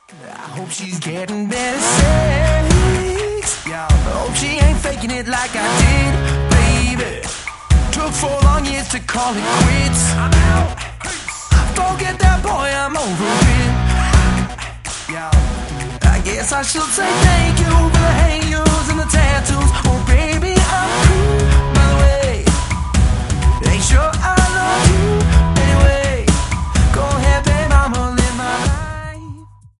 I hope she's getting better sex. Yeah, I hope she ain't faking it like I did, baby. Took 4 long years to call it quits. I'm out. Forget that boy, I'm over it. Yeah, I guess I should say thank you for the hangers and the tattoos.